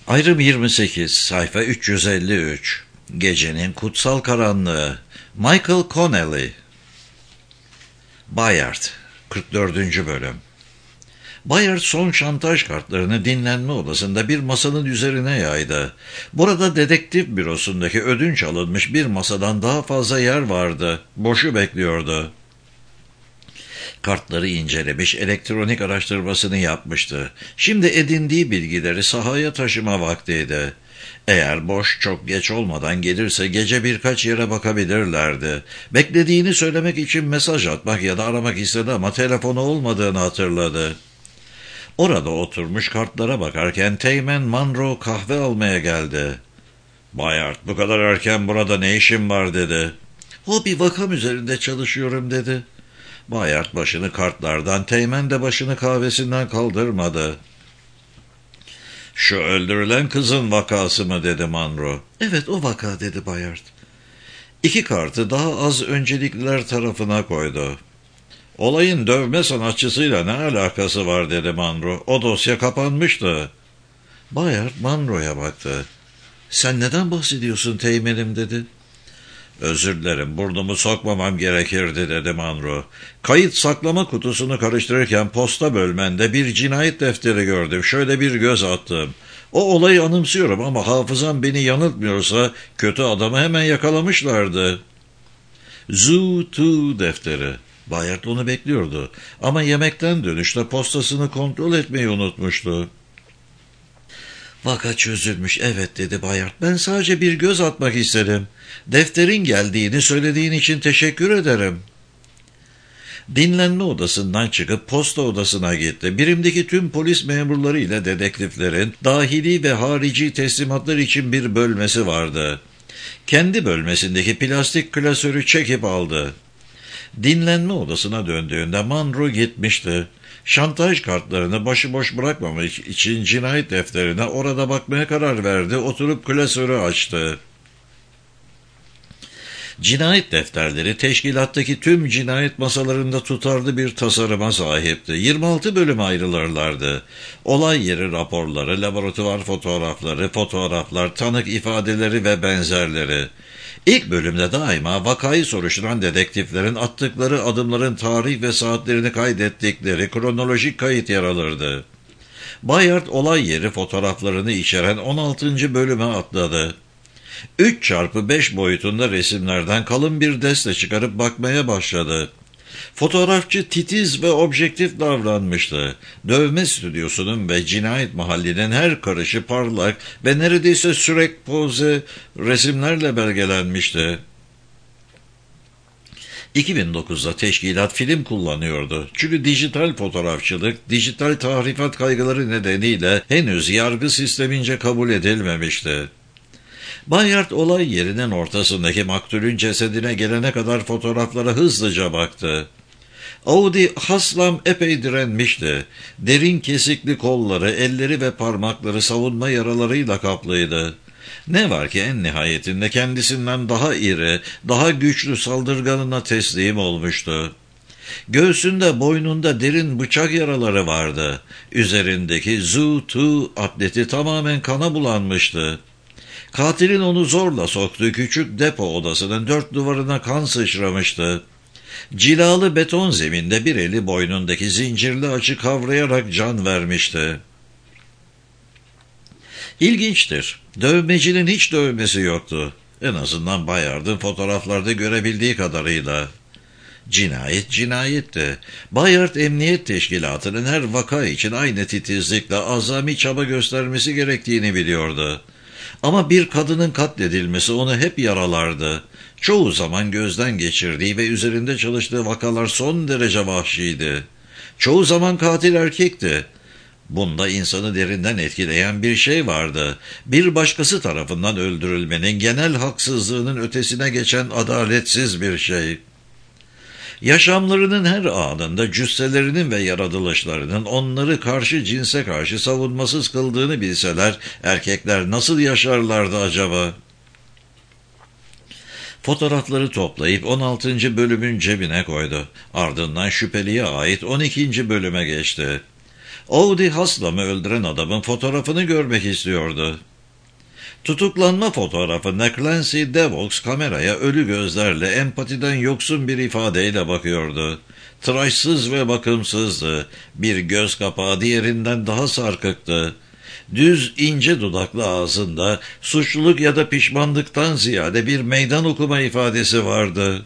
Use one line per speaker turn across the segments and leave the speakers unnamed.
Ayrım 28, sayfa 353. Gecenin kutsal karanlığı. Michael Connelly. Bayard, 44. bölüm. Bayard son şantaj kartlarını dinlenme odasında bir masanın üzerine yaydı. Burada dedektif bürosundaki ödünç alınmış bir masadan daha fazla yer vardı. Boşu bekliyordu. Kartları incelemiş, elektronik araştırmasını yapmıştı. Şimdi edindiği bilgileri sahaya taşıma vaktiydi. Eğer boş çok geç olmadan gelirse gece birkaç yere bakabilirlerdi. Beklediğini söylemek için mesaj atmak ya da aramak istedi ama telefonu olmadığını hatırladı. Orada oturmuş kartlara bakarken Teğmen Monroe kahve almaya geldi. "Bayard, bu kadar erken burada ne işin var?" dedi. "O bir vakam üzerinde çalışıyorum." dedi. Bayard başını kartlardan, Teğmen de başını kahvesinden kaldırmadı. "Şu öldürülen kızın vakası mı?" dedi Monroe. "Evet, o vaka." dedi Bayard. İki kartı daha az öncelikliler tarafına koydu. "Olayın dövme sanatçısıyla ne alakası var?" dedi Monroe. "O dosya kapanmıştı." Bayard Monroe'ya baktı. "Sen neden bahsediyorsun Teğmenim?" dedi. "Özür dilerim, burnumu sokmamam gerekirdi." dedi Monroe. "Kayıt saklama kutusunu karıştırırken posta bölmende bir cinayet defteri gördüm. Şöyle bir göz attım. O olayı anımsıyorum ama hafızam beni yanıltmıyorsa kötü adamı hemen yakalamışlardı." Zoo 2 defteri. Bayard onu bekliyordu ama yemekten dönüşte postasını kontrol etmeyi unutmuştu. "Vaka çözülmüş, evet." dedi Bayard. "Ben sadece bir göz atmak istedim. Defterin geldiğini söylediğin için teşekkür ederim." Dinlenme odasından çıkıp posta odasına gitti. Birimdeki tüm polis memurları ile dedektiflerin dahili ve harici teslimatlar için bir bölmesi vardı. Kendi bölmesindeki plastik klasörü çekip aldı. Dinlenme odasına döndüğünde Monroe gitmişti. Şantaj kartlarını başıboş bırakmamak için cinayet defterine orada bakmaya karar verdi. Oturup klasörü açtı. Cinayet defterleri teşkilattaki tüm cinayet masalarında tutarlı bir tasarıma sahipti. 26 bölüme ayrılırlardı. Olay yeri raporları, laboratuvar fotoğraflar, tanık ifadeleri ve benzerleri. İlk bölümde daima vakayı soruşturan dedektiflerin attıkları adımların tarih ve saatlerini kaydettikleri kronolojik kayıt yer alırdı. Bayard olay yeri fotoğraflarını içeren 16. bölüme atladı. 3x5 boyutunda resimlerden kalın bir deste çıkarıp bakmaya başladı. Fotoğrafçı titiz ve objektif davranmıştı. Dövme stüdyosunun ve cinayet mahallinin her karışı parlak ve neredeyse sürekpoze resimlerle belgelenmişti. 2009'da teşkilat film kullanıyordu. Çünkü dijital fotoğrafçılık, dijital tahrifat kaygıları nedeniyle henüz yargı sistemince kabul edilmemişti. Bayard olay yerinin ortasındaki maktulün cesedine gelene kadar fotoğraflara hızlıca baktı. Audi Haslam epey direnmişti. Derin kesikli kolları, elleri ve parmakları savunma yaralarıyla kaplıydı. Ne var ki en nihayetinde kendisinden daha iri, daha güçlü saldırganına teslim olmuştu. Göğsünde, boynunda derin bıçak yaraları vardı. Üzerindeki Zoo 2 atleti tamamen kana bulanmıştı. Katilin onu zorla soktuğu küçük depo odasının dört duvarına kan sıçramıştı. Cilalı beton zeminde bir eli boynundaki zincirli açı kavrayarak can vermişti. İlginçtir. Dövmecinin hiç dövmesi yoktu. En azından Bayard'ın fotoğraflarda görebildiği kadarıyla. Cinayet cinayetti. Bayard Emniyet Teşkilatı'nın her vaka için aynı titizlikle azami çaba göstermesi gerektiğini biliyordu. Ama bir kadının katledilmesi onu hep yaralardı. Çoğu zaman gözden geçirdiği ve üzerinde çalıştığı vakalar son derece vahşiydi. Çoğu zaman katil erkekti. Bunda insanı derinden etkileyen bir şey vardı. Bir başkası tarafından öldürülmenin genel haksızlığının ötesine geçen adaletsiz bir şey. Yaşamlarının her anında cüsselerinin ve yaratılışlarının onları karşı cinse karşı savunmasız kıldığını bilseler erkekler nasıl yaşarlardı acaba? Fotoğrafları toplayıp 16. bölümün cebine koydu. Ardından şüpheliye ait 12. bölüme geçti. Audi Haslam'ı öldüren adamın fotoğrafını görmek istiyordu. Tutuklanma fotoğrafında Clancy DeVox kameraya ölü gözlerle empatiden yoksun bir ifadeyle bakıyordu. Tıraşsız ve bakımsızdı. Bir göz kapağı diğerinden daha sarkıktı. Düz, ince dudaklı ağzında suçluluk ya da pişmanlıktan ziyade bir meydan okuma ifadesi vardı.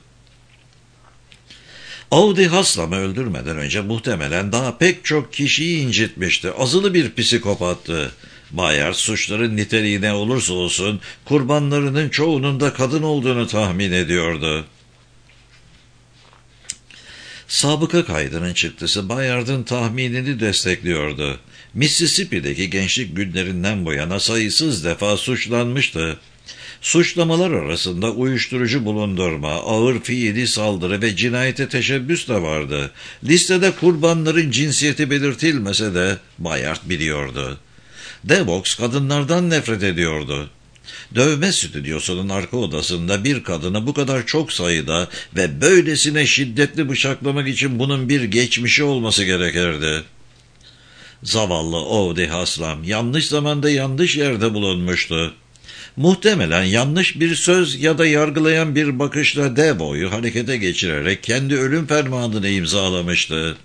Audi Haslam'ı öldürmeden önce muhtemelen daha pek çok kişiyi incitmişti. Azılı bir psikopattı. Bayard suçların niteliği ne olursa olsun kurbanlarının çoğunun da kadın olduğunu tahmin ediyordu. Sabıka kaydının çıktısı Bayard'ın tahminini destekliyordu. Mississippi'deki gençlik günlerinden bu yana sayısız defa suçlanmıştı. Suçlamalar arasında uyuşturucu bulundurma, ağır fiili saldırı ve cinayete teşebbüs de vardı. Listede kurbanların cinsiyeti belirtilmese de Bayard biliyordu. DeVox kadınlardan nefret ediyordu. Dövme stüdyosunun arka odasında bir kadını bu kadar çok sayıda ve böylesine şiddetli bıçaklamak için bunun bir geçmişi olması gerekirdi. Zavallı Audi Haslam yanlış zamanda yanlış yerde bulunmuştu. Muhtemelen yanlış bir söz ya da yargılayan bir bakışla DeVo'yu harekete geçirerek kendi ölüm fermanını imzalamıştı.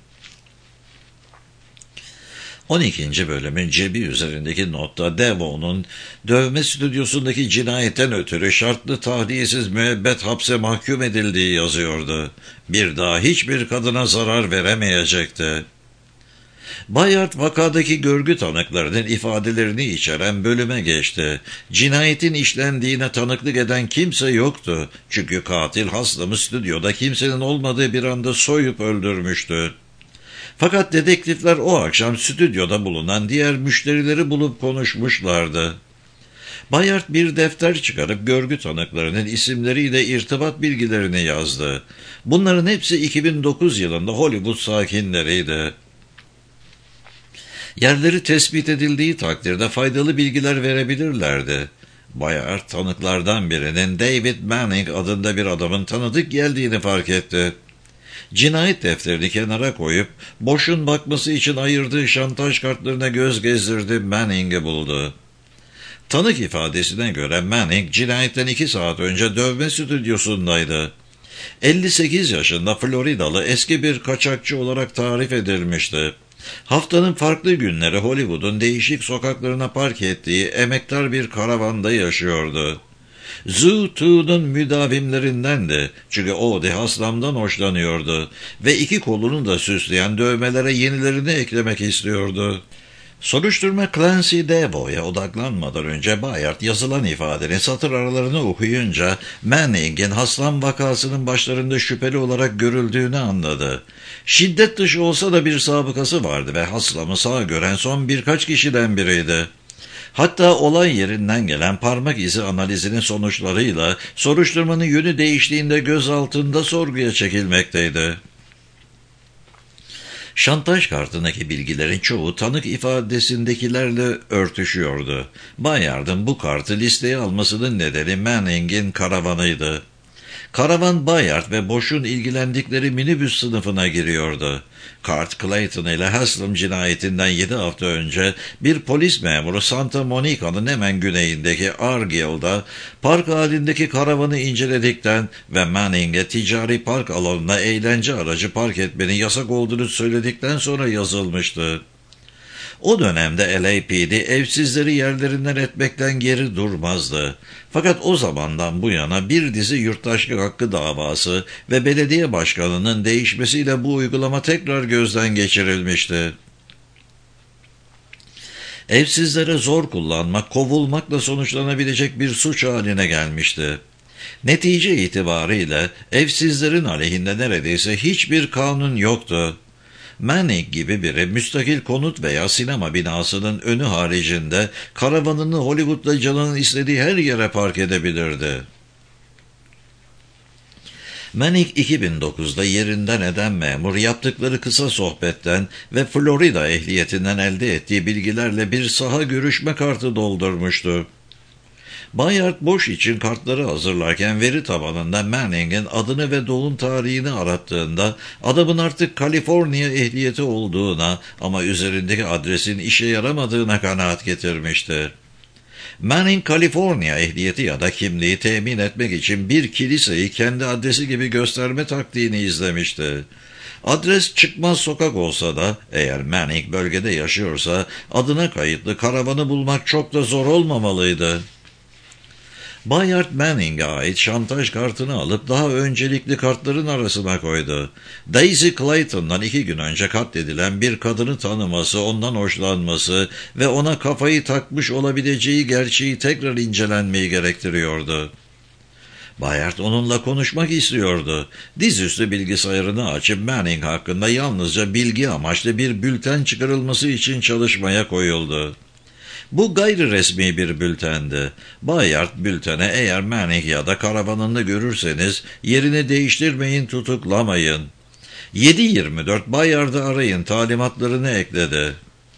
12. bölümün cebi üzerindeki notta DeVo'nun dövme stüdyosundaki cinayetten ötürü şartlı tahliyesiz müebbet hapse mahkum edildiği yazıyordu. Bir daha hiçbir kadına zarar veremeyecekti. Bayard vakadaki görgü tanıklarının ifadelerini içeren bölüme geçti. Cinayetin işlendiğine tanıklık eden kimse yoktu. Çünkü katil Haslam'ı stüdyoda kimsenin olmadığı bir anda soyup öldürmüştü. Fakat dedektifler o akşam stüdyoda bulunan diğer müşterileri bulup konuşmuşlardı. Bayard bir defter çıkarıp görgü tanıklarının isimleriyle irtibat bilgilerini yazdı. Bunların hepsi 2009 yılında Hollywood sakinleriydi. Yerleri tespit edildiği takdirde faydalı bilgiler verebilirlerdi. Bayard tanıklardan birinin David Manning adında bir adamın tanıdık geldiğini fark etti. Cinayet defterini kenara koyup Bosch'un bakması için ayırdığı şantaj kartlarına göz gezdirdi, Manning'i buldu. Tanık ifadesine göre Manning cinayetten 2 saat önce dövme stüdyosundaydı. 58 yaşında Floridalı eski bir kaçakçı olarak tarif edilmişti. Haftanın farklı günleri Hollywood'un değişik sokaklarına park ettiği emektar bir karavanda yaşıyordu. Zoo 2'nun müdavimlerindendi çünkü Audi Haslam'dan hoşlanıyordu ve 2 kolunu da süsleyen dövmelere yenilerini eklemek istiyordu. Soruşturma Clancy DeVo'ya odaklanmadan önce Bayard yazılan ifadenin satır aralarını okuyunca Manning'in Haslam vakasının başlarında şüpheli olarak görüldüğünü anladı. Şiddet dışı olsa da bir sabıkası vardı ve Haslam'ı sağ gören son birkaç kişiden biriydi. Hatta olay yerinden gelen parmak izi analizinin sonuçlarıyla soruşturmanın yönü değiştiğinde gözaltında sorguya çekilmekteydi. Şantaj kartındaki bilgilerin çoğu tanık ifadesindekilerle örtüşüyordu. Bayard'ın bu kartı listeye almasının nedeni Manning'in karavanıydı. Karavan Bayard ve Bosch'un ilgilendikleri minibüs sınıfına giriyordu. Kart Clayton ile Haslam cinayetinden 7 hafta önce bir polis memuru Santa Monica'nın hemen güneyindeki Argyle'da park halindeki karavanı inceledikten ve Manning'e ticari park alanına eğlence aracı park etmenin yasak olduğunu söyledikten sonra yazılmıştı. O dönemde LAPD evsizleri yerlerinden etmekten geri durmazdı. Fakat o zamandan bu yana bir dizi yurttaşlık hakkı davası ve belediye başkanının değişmesiyle bu uygulama tekrar gözden geçirilmişti. Evsizlere zor kullanmak, kovulmakla sonuçlanabilecek bir suç haline gelmişti. Netice itibariyle evsizlerin aleyhinde neredeyse hiçbir kanun yoktu. Manning gibi biri müstakil konut veya sinema binasının önü haricinde karavanını Hollywood'da canının istediği her yere park edebilirdi. Manning 2009'da yerinden eden memur yaptıkları kısa sohbetten ve Florida ehliyetinden elde ettiği bilgilerle bir saha görüşme kartı doldurmuştu. Bayard Bosch için kartları hazırlarken veri tabanında Manning'in adını ve doğum tarihini arattığında adamın artık Kaliforniya ehliyeti olduğuna ama üzerindeki adresin işe yaramadığına kanaat getirmişti. Manning, Kaliforniya ehliyeti ya da kimliği temin etmek için bir kiliseyi kendi adresi gibi gösterme taktiğini izlemişti. Adres çıkmaz sokak olsa da eğer Manning bölgede yaşıyorsa adına kayıtlı karavanı bulmak çok da zor olmamalıydı. Bayard Manning'e ait şantaj kartını alıp daha öncelikli kartların arasına koydu. Daisy Clayton'dan 2 gün önce katledilen bir kadını tanıması, ondan hoşlanması ve ona kafayı takmış olabileceği gerçeği tekrar incelenmeyi gerektiriyordu. Bayard onunla konuşmak istiyordu. Dizüstü bilgisayarını açıp Manning hakkında yalnızca bilgi amaçlı bir bülten çıkarılması için çalışmaya koyuldu. Bu gayri resmi bir bültendi. Bayard bültene eğer Manning ya da karavanını görürseniz yerini değiştirmeyin, tutuklamayın. 7/24 Bayard'ı arayın talimatlarını ekledi.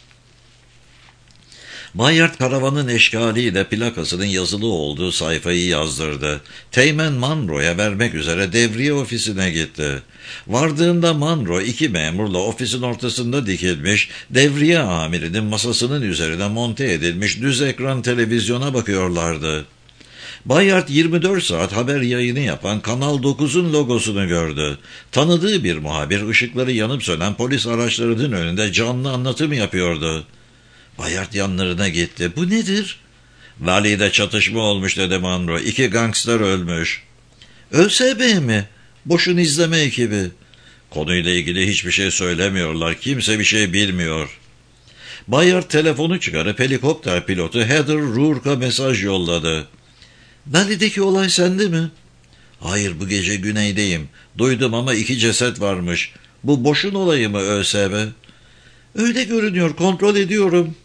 Bayard karavanın eşkaliyle plakasının yazılı olduğu sayfayı yazdırdı. Teğmen Monroe'ya vermek üzere devriye ofisine gitti. Vardığında Monroe 2 memurla ofisin ortasında dikilmiş, devriye amirinin masasının üzerine monte edilmiş düz ekran televizyona bakıyorlardı. Bayard 24 saat haber yayını yapan Kanal 9'un logosunu gördü. Tanıdığı bir muhabir ışıkları yanıp sönen polis araçlarının önünde canlı anlatım yapıyordu. Bayard yanlarına gitti. "Bu nedir?" "Valley'de çatışma olmuş," dedi Monroe. 2 gangster ölmüş." "ÖSB mi? Boş'un izleme ekibi." "Konuyla ilgili hiçbir şey söylemiyorlar. Kimse bir şey bilmiyor." Bayard telefonu çıkarıp helikopter pilotu Heather Rourke'a mesaj yolladı. "Valley'deki olay sende mi?" "Hayır, bu gece güneydeyim. Duydum ama 2 ceset varmış. Bu Boş'un olayı mı ÖSB?" "Öyle görünüyor. Kontrol ediyorum."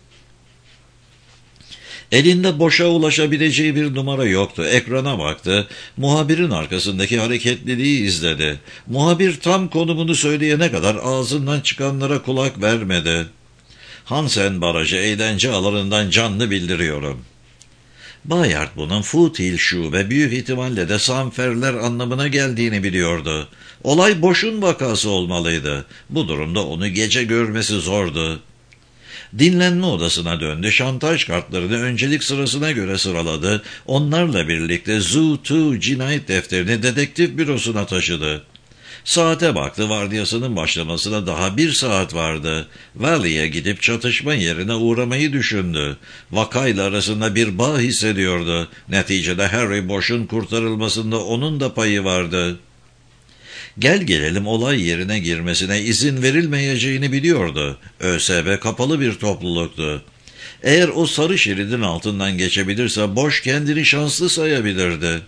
Elinde Boş'a ulaşabileceği bir numara yoktu. Ekrana baktı. Muhabirin arkasındaki hareketliliği izledi. Muhabir tam konumunu söyleyene kadar ağzından çıkanlara kulak vermedi. "Hansen Barajı eğlence alanından canlı bildiriyorum." Bayard bunun Foothill Şube büyük ihtimalle de Sanferler anlamına geldiğini biliyordu. Olay Boş'un vakası olmalıydı. Bu durumda onu gece görmesi zordu. Dinlenme odasına döndü, şantaj kartlarını öncelik sırasına göre sıraladı. Onlarla birlikte Zoo 2 cinayet defterini dedektif bürosuna taşıdı. Saate baktı, vardiyasının başlamasına daha 1 saat vardı. Valley'e gidip çatışma yerine uğramayı düşündü. Vakayla arasında bir bağ hissediyordu. Neticede Harry Bosch'un kurtarılmasında onun da payı vardı. Gel gelelim olay yerine girmesine izin verilmeyeceğini biliyordu. ÖSB kapalı bir topluluktu. Eğer o sarı şeridin altından geçebilirse Bosch kendini şanslı sayabilirdi.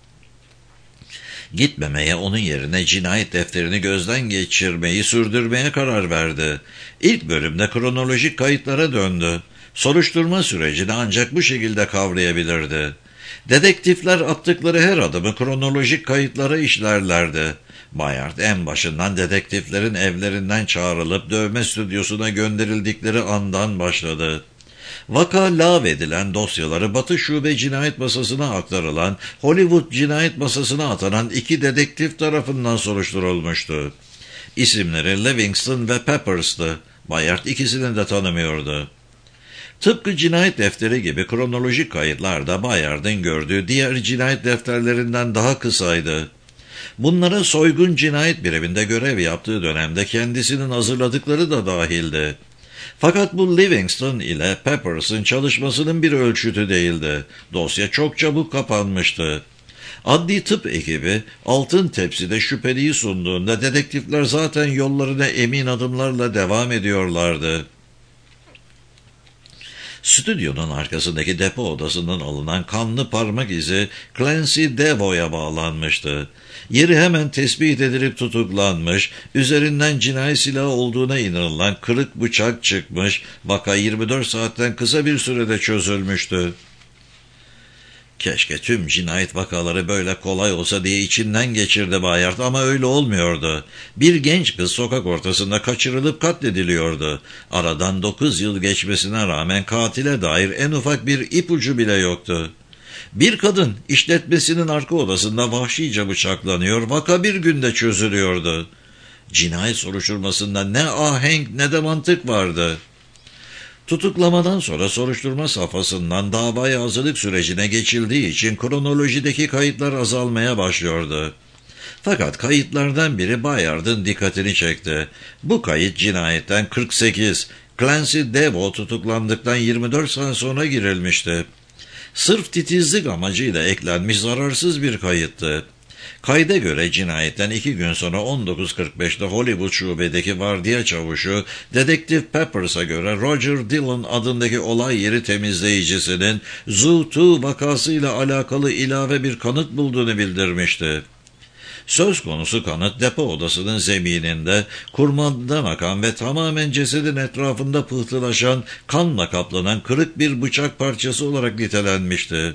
Gitmemeye, onun yerine cinayet defterini gözden geçirmeyi sürdürmeye karar verdi. İlk bölümde kronolojik kayıtlara döndü. Soruşturma sürecini ancak bu şekilde kavrayabilirdi. Dedektifler attıkları her adımı kronolojik kayıtlara işlerlerdi. Bayard en başından dedektiflerin evlerinden çağrılıp dövme stüdyosuna gönderildikleri andan başladı. Vaka lağvedilen dosyaları Batı Şube Cinayet Masası'na aktarılan, Hollywood Cinayet Masası'na atanan 2 dedektif tarafından soruşturulmuştu. İsimleri Livingston ve Peppers'tı. Bayard ikisini de tanımıyordu. Tıpkı cinayet defteri gibi kronolojik kayıtlar da Bayard'ın gördüğü diğer cinayet defterlerinden daha kısaydı. Bunlara soygun cinayet biriminde görev yaptığı dönemde kendisinin hazırladıkları da dahildi. Fakat bu Livingston ile Peppers'ın çalışmasının bir ölçütü değildi. Dosya çok çabuk kapanmıştı. Adli tıp ekibi altın tepside şüpheliyi sunduğunda dedektifler zaten yollarına emin adımlarla devam ediyorlardı. Stüdyonun arkasındaki depo odasından alınan kanlı parmak izi Clancy Devo'ya bağlanmıştı. Yeri hemen tespit edilip tutuklanmış, üzerinden cinayet silahı olduğuna inanılan kırık bıçak çıkmış, vaka 24 saatten kısa bir sürede çözülmüştü. Keşke tüm cinayet vakaları böyle kolay olsa diye içinden geçirdi Bayard ama öyle olmuyordu. Bir genç kız sokak ortasında kaçırılıp katlediliyordu. Aradan 9 yıl geçmesine rağmen katile dair en ufak bir ipucu bile yoktu. Bir kadın işletmesinin arka odasında vahşice bıçaklanıyor, vaka bir günde çözülüyordu. Cinayet soruşturmasında ne ahenk ne de mantık vardı. Tutuklamadan sonra soruşturma safhasından davaya hazırlık sürecine geçildiği için kronolojideki kayıtlar azalmaya başlıyordu. Fakat kayıtlardan biri Bayard'ın dikkatini çekti. Bu kayıt cinayetten 48, Clancy Devo tutuklandıktan 24 saat sonra girilmişti. Sırf titizlik amacıyla eklenmiş zararsız bir kayıttı. Kayda göre cinayetten 2 gün sonra 19.45'te Hollywood şubedeki vardiya çavuşu Dedektif Peppers'a göre Roger Dillon adındaki olay yeri temizleyicisinin Zoo 2 vakasıyla alakalı ilave bir kanıt bulduğunu bildirmişti. Söz konusu kanıt depo odasının zemininde kurmadan akan ve tamamen cesedin etrafında pıhtılaşan, kanla kaplanan kırık bir bıçak parçası olarak nitelenmişti.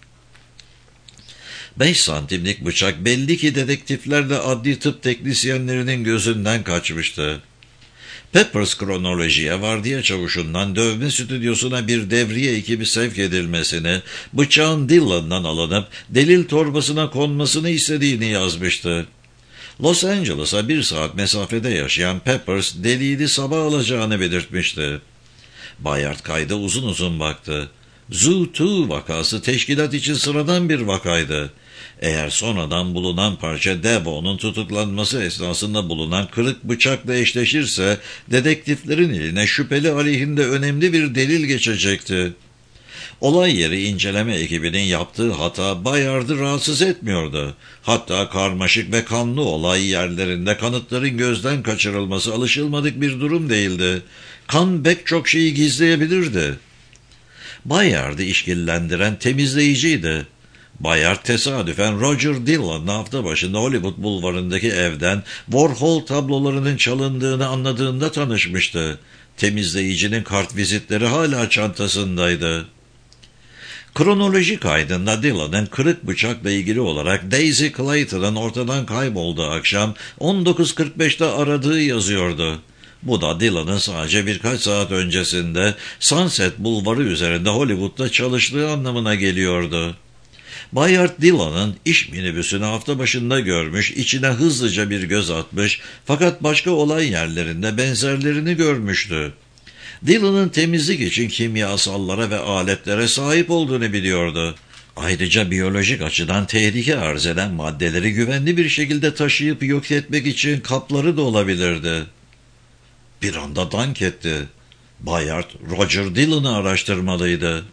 5 santimlik bıçak belli ki dedektiflerle adli tıp teknisyenlerinin gözünden kaçmıştı. Peppers kronolojiye vardiya çavuşundan dövme stüdyosuna bir devriye ekibi sevk edilmesini, bıçağın Dillon'dan alınıp delil torbasına konmasını istediğini yazmıştı. Los Angeles'a 1 saat mesafede yaşayan Peppers delili sabah alacağını belirtmişti. Bayard kayda uzun uzun baktı. Zoo 2 vakası teşkilat için sıradan bir vakaydı. Eğer sonradan bulunan parça Devo'nun tutuklanması esnasında bulunan kırık bıçakla eşleşirse, dedektiflerin eline şüpheli aleyhinde önemli bir delil geçecekti. Olay yeri inceleme ekibinin yaptığı hata Bayard'ı rahatsız etmiyordu. Hatta karmaşık ve kanlı olay yerlerinde kanıtların gözden kaçırılması alışılmadık bir durum değildi. Kan pek çok şeyi gizleyebilirdi. Bayard'ı işkillendiren temizleyiciydi. Bayard tesadüfen Roger Dillon'la hafta başında Hollywood bulvarındaki evden Warhol tablolarının çalındığını anladığında tanışmıştı. Temizleyicinin kartvizitleri hala çantasındaydı. Kronoloji kaydında Dillon'ın kırık bıçakla ilgili olarak Daisy Clayton'ın ortadan kaybolduğu akşam 19.45'te aradığı yazıyordu. Bu da Dillon'ın sadece birkaç saat öncesinde Sunset Bulvarı üzerinde Hollywood'da çalıştığı anlamına geliyordu. Bayard Dillon'ın iş minibüsünü hafta başında görmüş, içine hızlıca bir göz atmış fakat başka olay yerlerinde benzerlerini görmüştü. Dillon'ın temizlik için kimyasallara ve aletlere sahip olduğunu biliyordu. Ayrıca biyolojik açıdan tehlike arz eden maddeleri güvenli bir şekilde taşıyıp yok etmek için kapları da olabilirdi. Bir anda dank etti. Bayard, Roger Dillon'ı araştırmalıydı.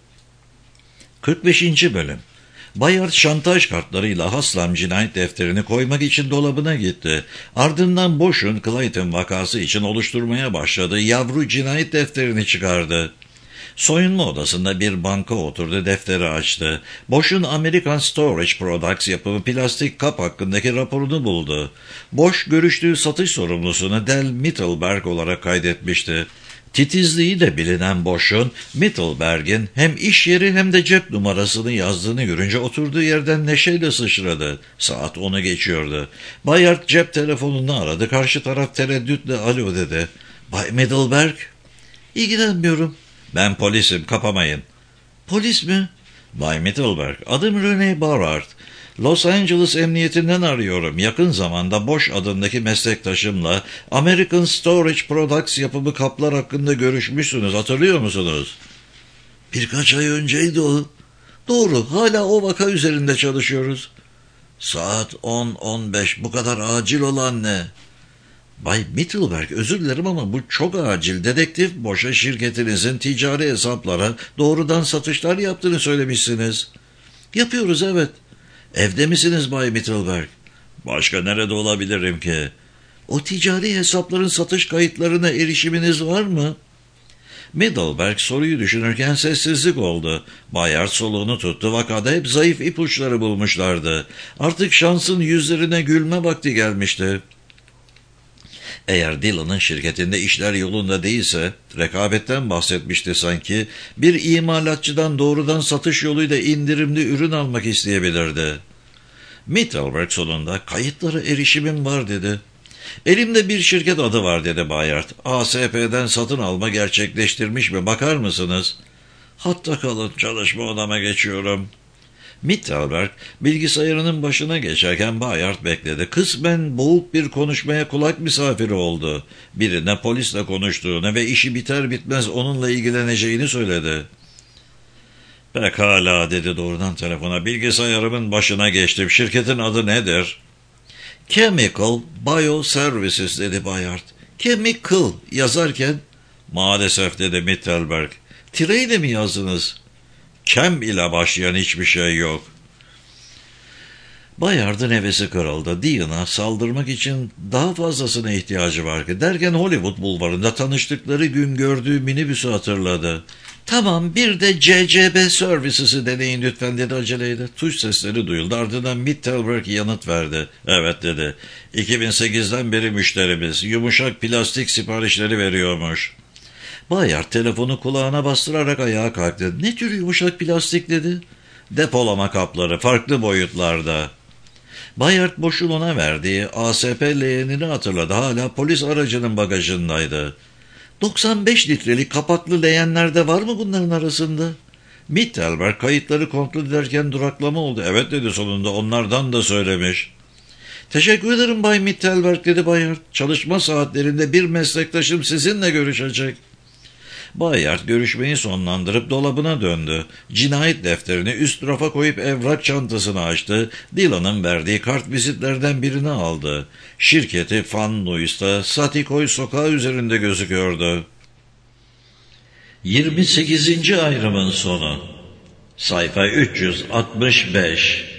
45. Bölüm. Bayard şantaj kartlarıyla Haslam cinayet defterini koymak için dolabına gitti. Ardından Bosch'un Clayton vakası için oluşturmaya başladığı yavru cinayet defterini çıkardı. Soyunma odasında bir banka oturdu, defteri açtı. Bosch'un American Storage Products yapımı plastik kap hakkındaki raporunu buldu. Bosch görüştüğü satış sorumlusunu Del Mittelberg olarak kaydetmişti. Titizliği de bilinen Bosch'un Mittelberg'in hem iş yeri hem de cep numarasını yazdığını görünce oturduğu yerden neşeyle sıçradı. Saat 10'u geçiyordu. Bayard cep telefonunu aradı. Karşı taraf tereddütle alo dedi. Bay Mittelberg? İlgilenmiyorum. Ben polisim, kapamayın. Polis mi? Bay Mittelberg, adım Rene Barard. Los Angeles Emniyetinden arıyorum. Yakın zamanda Bosch adındaki meslektaşımla American Storage Products yapımı kaplar hakkında görüşmüşsünüz. Hatırlıyor musunuz? Birkaç ay önceydi o. Doğru, hala o vaka üzerinde çalışıyoruz. Saat 10:15, bu kadar acil olan ne? Bay Mittelberg, özür dilerim ama bu çok acil. Dedektif Bosch'a şirketinizin ticari hesaplara doğrudan satışlar yaptığını söylemişsiniz. Yapıyoruz, evet. Evde misiniz Bay Mittelberg? Başka nerede olabilirim ki? O ticari hesapların satış kayıtlarına erişiminiz var mı? Mittelberg soruyu düşünürken sessizlik oldu. Bayard soluğunu tuttu. Vakada hep zayıf ipuçları bulmuşlardı. Artık şansın yüzlerine gülme vakti gelmişti. Eğer Dillon'ın şirketinde işler yolunda değilse, rekabetten bahsetmişti sanki, bir imalatçıdan doğrudan satış yoluyla indirimli ürün almak isteyebilirdi. Mittelberg sonunda kayıtlara erişimim var dedi. Elimde bir şirket adı var dedi Bayard. ASP'den satın alma gerçekleştirmiş mi, bakar mısınız? Hatta kalın, çalışma odama geçiyorum. Mittelberg bilgisayarının başına geçerken Bayard bekledi. Kısmen boğuk bir konuşmaya kulak misafiri oldu. Birine polisle konuştuğunu ve işi biter bitmez onunla ilgileneceğini söyledi. "Pekala," dedi doğrudan telefona. "Bilgisayarımın başına geçtim. Şirketin adı nedir?" "Chemical Bioservices," dedi Bayard. "Chemical yazarken..." "Maalesef," dedi Mittelberg. "Tireyle mi yazdınız?" "Chem ile başlayan hiçbir şey yok." Bayard'ın hevesi kırıldı. Dean'a saldırmak için daha fazlasına ihtiyacı vardı. Derken Hollywood bulvarında tanıştıkları gün gördüğü minibüsü hatırladı. "Tamam, bir de CCB Services'ı deneyin lütfen," dedi aceleyle. Tuş sesleri duyuldu. Ardından Mittelberg yanıt verdi. "Evet," dedi. 2008'den beri müşterimiz. Yumuşak plastik siparişleri veriyormuş." Bayard telefonu kulağına bastırarak ayağa kalktı. "Ne tür yumuşak plastik?" dedi. "Depolama kapları, farklı boyutlarda." Bayard boşluğuna verdiği ASP leğenini hatırladı. Hala polis aracının bagajındaydı. 95 litrelik kapaklı leğenler de var mı bunların arasında? Mittelberg kayıtları kontrol ederken duraklama oldu. "Evet," dedi sonunda, "onlardan da söylemiş." "Teşekkür ederim Bay Mittelberg," dedi Bayard. "Çalışma saatlerinde bir meslektaşım sizinle görüşecek." Bayard görüşmeyi sonlandırıp dolabına döndü. Cinayet defterini üst rafa koyup evrak çantasını açtı. Dylan'ın verdiği kartvizitlerden birini aldı. Şirketi Van Nuys'ta Satikoy sokağı üzerinde gözüküyordu. 28. ayrımın sonu. Sayfa 365.